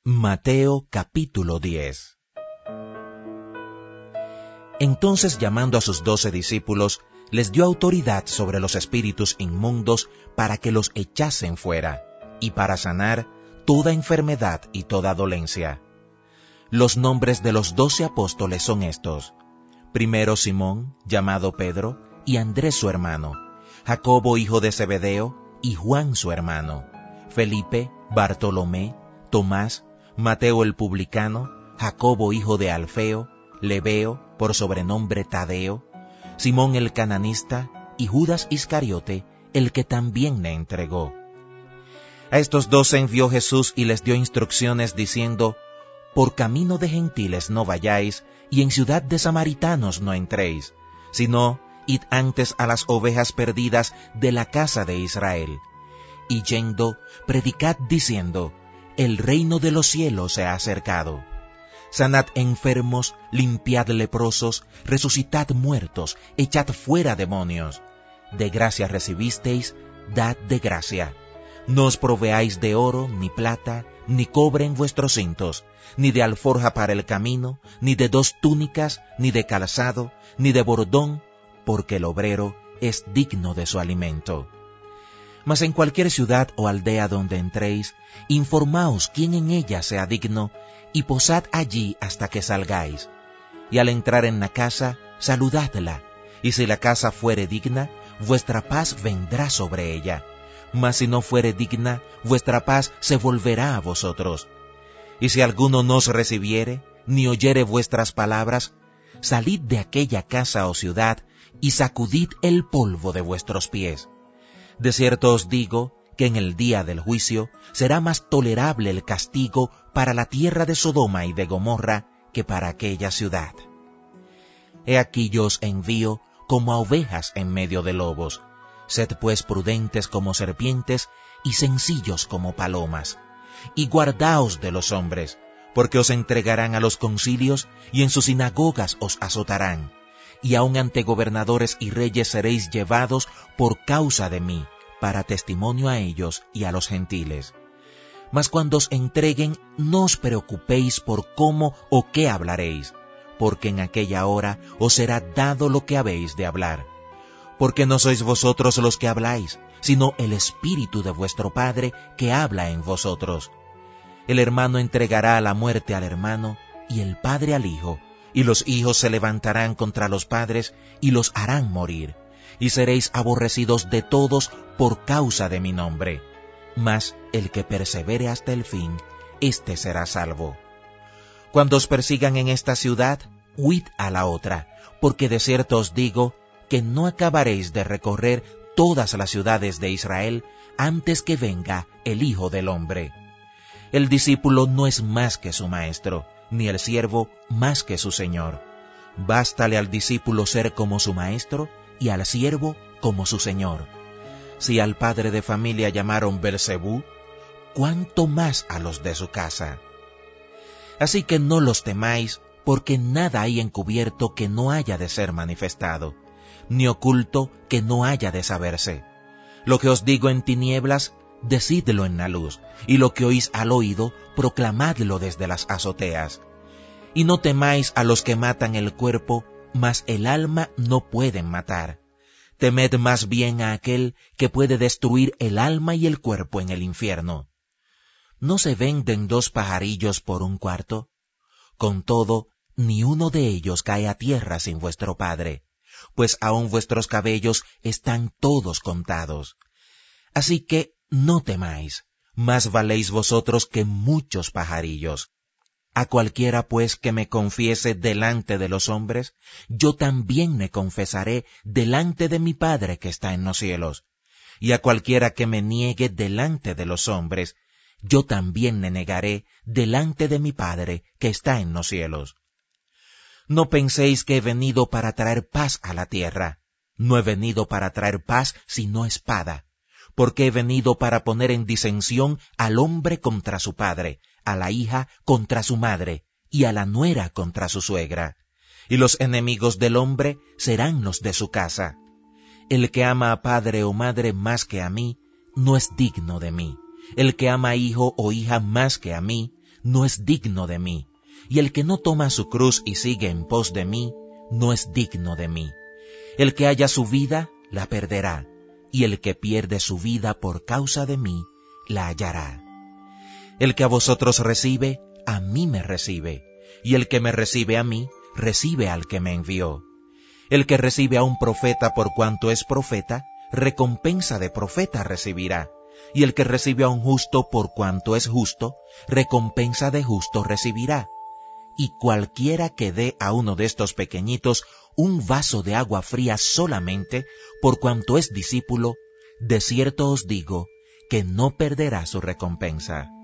Mateo capítulo 10. Entonces, llamando a sus 12 discípulos, les dio autoridad sobre los espíritus inmundos para que los echasen fuera, y para sanar toda enfermedad y toda dolencia. Los nombres de los 12 apóstoles son estos: primero Simón, llamado Pedro, y Andrés su hermano, Jacobo hijo de Zebedeo, y Juan su hermano, Felipe, Bartolomé, Tomás, Mateo el publicano, Jacobo hijo de Alfeo, Lebeo, por sobrenombre Tadeo, Simón el cananista, y Judas Iscariote, el que también le entregó. A estos 12 envió Jesús y les dio instrucciones diciendo: por camino de gentiles no vayáis, y en ciudad de samaritanos no entréis, sino id antes a las ovejas perdidas de la casa de Israel. Y yendo, predicad diciendo: el reino de los cielos se ha acercado. Sanad enfermos, limpiad leprosos, resucitad muertos, echad fuera demonios. De gracia recibisteis, dad de gracia. No os proveáis de oro, ni plata, ni cobre en vuestros cintos, ni de alforja para el camino, ni de 2 túnicas, ni de calzado, ni de bordón, porque el obrero es digno de su alimento. Mas en cualquier ciudad o aldea donde entréis, informaos quién en ella sea digno, y posad allí hasta que salgáis. Y al entrar en la casa, saludadla, y si la casa fuere digna, vuestra paz vendrá sobre ella. Mas si no fuere digna, vuestra paz se volverá a vosotros. Y si alguno no os recibiere, ni oyere vuestras palabras, salid de aquella casa o ciudad, y sacudid el polvo de vuestros pies. De cierto os digo que en el día del juicio será más tolerable el castigo para la tierra de Sodoma y de Gomorra que para aquella ciudad. He aquí yo os envío como a ovejas en medio de lobos. Sed pues prudentes como serpientes y sencillos como palomas. Y guardaos de los hombres, porque os entregarán a los concilios y en sus sinagogas os azotarán. Y aun ante gobernadores y reyes seréis llevados por causa de mí, para testimonio a ellos y a los gentiles. Mas cuando os entreguen, no os preocupéis por cómo o qué hablaréis, porque en aquella hora os será dado lo que habéis de hablar. Porque no sois vosotros los que habláis, sino el Espíritu de vuestro Padre que habla en vosotros. El hermano entregará a la muerte al hermano, y el padre al hijo, y los hijos se levantarán contra los padres, y los harán morir, y seréis aborrecidos de todos por causa de mi nombre. Mas el que persevere hasta el fin, éste será salvo. Cuando os persigan en esta ciudad, huid a la otra, porque de cierto os digo que no acabaréis de recorrer todas las ciudades de Israel antes que venga el Hijo del Hombre. El discípulo no es más que su maestro, ni el siervo más que su señor. Bástale al discípulo ser como su maestro y al siervo como su señor. Si al padre de familia llamaron Belcebú, ¿cuánto más a los de su casa? Así que no los temáis, porque nada hay encubierto que no haya de ser manifestado, ni oculto que no haya de saberse. Lo que os digo en tinieblas, decidlo en la luz, y lo que oís al oído, proclamadlo desde las azoteas. Y no temáis a los que matan el cuerpo, mas el alma no pueden matar. Temed más bien a aquel que puede destruir el alma y el cuerpo en el infierno. ¿No se venden 2 pajarillos por 1 cuarto? Con todo, ni uno de ellos cae a tierra sin vuestro Padre, pues aun vuestros cabellos están todos contados. Así que no temáis, más valéis vosotros que muchos pajarillos. A cualquiera pues que me confiese delante de los hombres, yo también me confesaré delante de mi Padre que está en los cielos. Y a cualquiera que me niegue delante de los hombres, yo también me negaré delante de mi Padre que está en los cielos. No penséis que he venido para traer paz a la tierra. No he venido para traer paz, sino espada. Porque he venido para poner en disensión al hombre contra su padre, a la hija contra su madre, y a la nuera contra su suegra. Y los enemigos del hombre serán los de su casa. El que ama a padre o madre más que a mí, no es digno de mí. El que ama a hijo o hija más que a mí, no es digno de mí, y el que no toma su cruz y sigue en pos de mí, no es digno de mí. El que haya su vida, la perderá, y el que pierde su vida por causa de mí, la hallará. El que a vosotros recibe, a mí me recibe, y el que me recibe a mí, recibe al que me envió. El que recibe a un profeta por cuanto es profeta, recompensa de profeta recibirá, y el que recibe a un justo por cuanto es justo, recompensa de justo recibirá. Y cualquiera que dé a uno de estos pequeñitos un vaso de agua fría solamente, por cuanto es discípulo, de cierto os digo que no perderá su recompensa.